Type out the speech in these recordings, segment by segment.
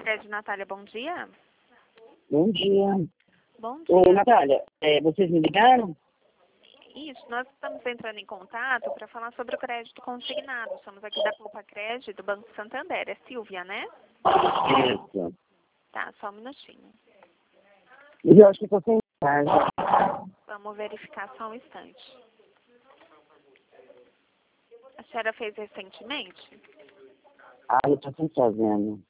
Crédito, Natália, bom dia. Bom dia. Bom dia. Ô, Natália, vocês me ligaram? Isso, nós estamos entrando em contato para falar sobre o crédito consignado. Somos aqui da Poupa Crédito, do Banco Santander. É Silvia, né? Isso. Tá, só um minutinho. Eu acho que estou sem casa. Vamos verificar só um instante. A senhora fez recentemente? Ah, eu estou sempre fazendo.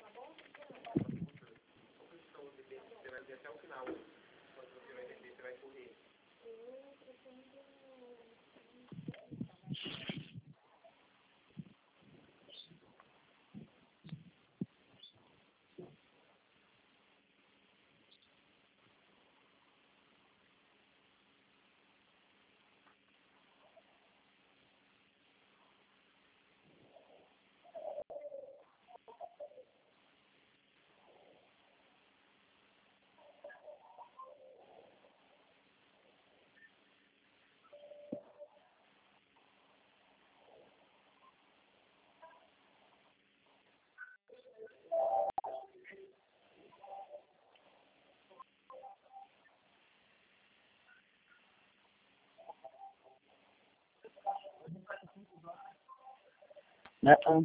Não.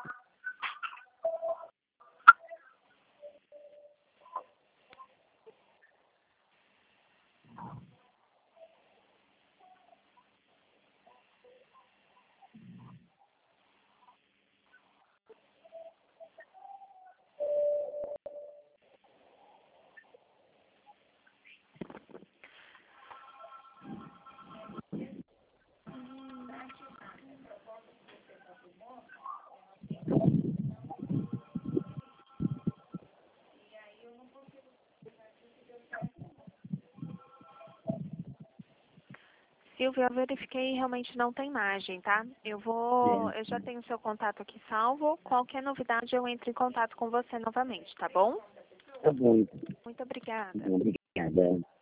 Silvia, eu verifiquei e realmente não tem margem, tá? Eu já tenho seu contato aqui salvo. Qualquer novidade eu entro em contato com você novamente, tá bom? Tá bom. Muito obrigada. Obrigada.